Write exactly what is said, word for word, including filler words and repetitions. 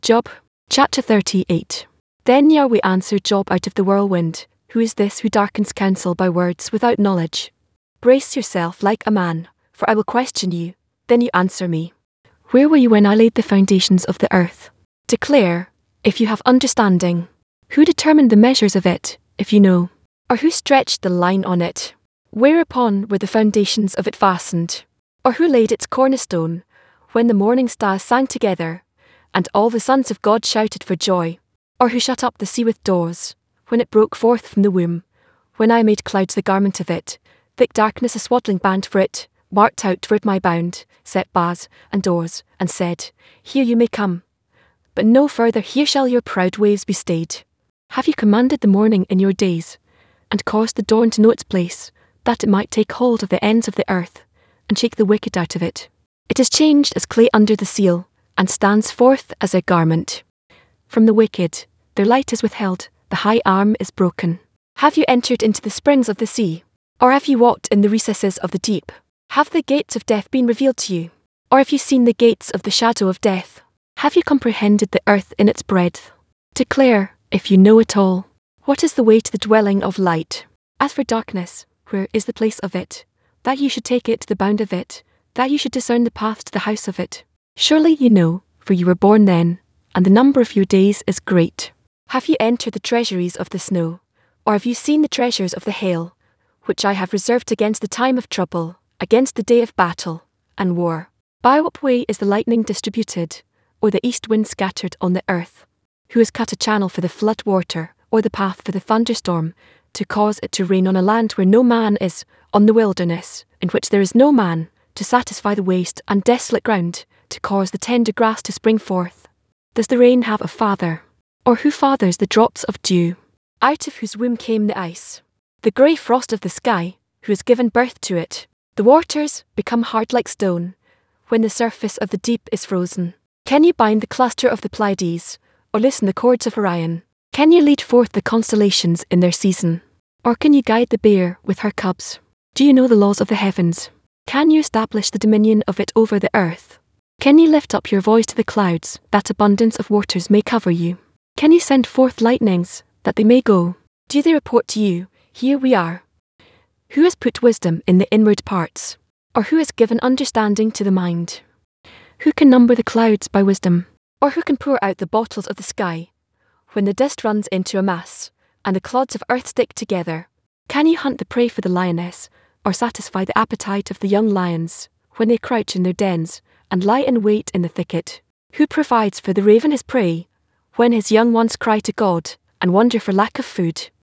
Job, chapter thirty-eight. Then Yahweh answered Job out of the whirlwind, Who is this who darkens counsel by words without knowledge? Brace yourself like a man, for I will question you, then you answer me. Where were you when I laid the foundations of the earth? Declare, if you have understanding. Who determined the measures of it, if you know? Or who stretched the line on it? Whereupon were the foundations of it fastened? Or who laid its cornerstone, when the morning stars sang together, and all the sons of God shouted for joy? Or who shut up the sea with doors, when it broke forth from the womb? When I made clouds the garment of it, thick darkness a swaddling band for it, marked out for it my bound, set bars and doors, and said, Here you may come. But no further here shall your proud waves be stayed. Have you commanded the morning in your days, and caused the dawn to know its place, that it might take hold of the ends of the earth, and shake the wicked out of it? It is changed as clay under the seal, and stands forth as a garment. From the wicked, their light is withheld, the high arm is broken. Have you entered into the springs of the sea? Or have you walked in the recesses of the deep? Have the gates of death been revealed to you? Or have you seen the gates of the shadow of death? Have you comprehended the earth in its breadth? Declare, if you know it all. What is the way to the dwelling of light? As for darkness, where is the place of it? That you should take it to the bound of it, that you should discern the path to the house of it. Surely you know, for you were born then, and the number of your days is great. Have you entered the treasuries of the snow? Or have you seen the treasures of the hail, which I have reserved against the time of trouble, against the day of battle and war? By what way is the lightning distributed, or the east wind scattered on the earth? Who has cut a channel for the flood water, or the path for the thunderstorm, to cause it to rain on a land where no man is, on the wilderness, in which there is no man, to satisfy the waste and desolate ground, to cause the tender grass to spring forth? Does the rain have a father? Or who fathers the drops of dew? Out of whose womb came the ice? The grey frost of the sky, who has given birth to it? The waters become hard like stone, when the surface of the deep is frozen. Can you bind the cluster of the Pleiades, or loosen the cords of Orion? Can you lead forth the constellations in their season? Or can you guide the bear with her cubs? Do you know the laws of the heavens? Can you establish the dominion of it over the earth? Can you lift up your voice to the clouds, that abundance of waters may cover you? Can you send forth lightnings, that they may go? Do they report to you, Here we are? Who has put wisdom in the inward parts? Or who has given understanding to the mind? Who can number the clouds by wisdom? Or who can pour out the bottles of the sky, when the dust runs into a mass, and the clods of earth stick together? Can you hunt the prey for the lioness, or satisfy the appetite of the young lions, when they crouch in their dens, and lie in wait in the thicket? Who provides for the raven his prey, when his young ones cry to God, and wonder for lack of food?